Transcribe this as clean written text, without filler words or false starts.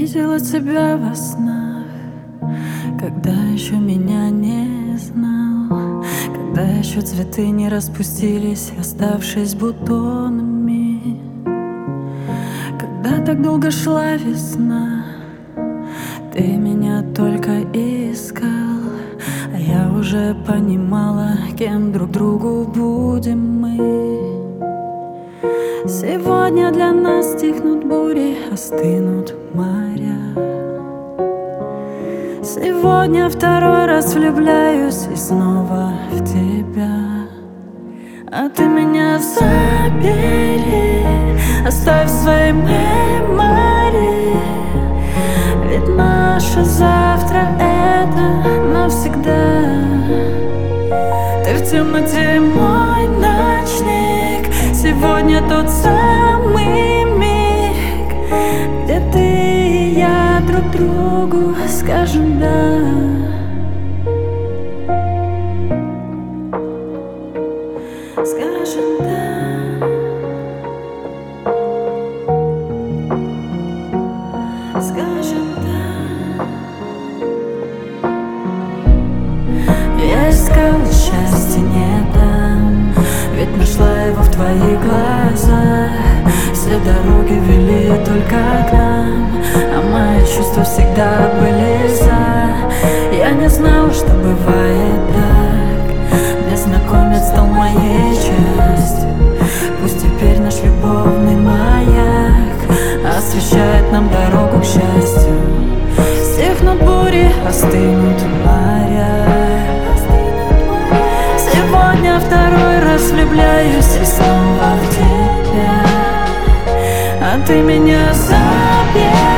Видела тебя во снах, когда еще меня не знал, когда еще цветы не распустились, оставшись бутонами. Когда так долго шла весна, ты меня только искал, а я уже понимала, кем друг другу будем мы. Сегодня для нас стихнут бури, остынут моря. Сегодня второй раз влюбляюсь и снова в тебя. А ты меня забери, оставь в своей мемори, ведь наше завтра это навсегда. Ты в темноте мой ночник, сегодня тот самый миг, где ты и я друг другу скажем «да». Скажем «да». Скажем «да». Я искала счастье не там, ведь нашла его в твоих глазах. Все дороги вели только к нам, а мои чувства всегда были за. Я не знала, что бывает так, незнакомец стал моей частью. Пусть теперь наш любовный маяк освещает нам дорогу к счастью. Стихнут бури, остынут моря. Сегодня второй раз влюбляюсь и снова в тебя. А ты меня забери,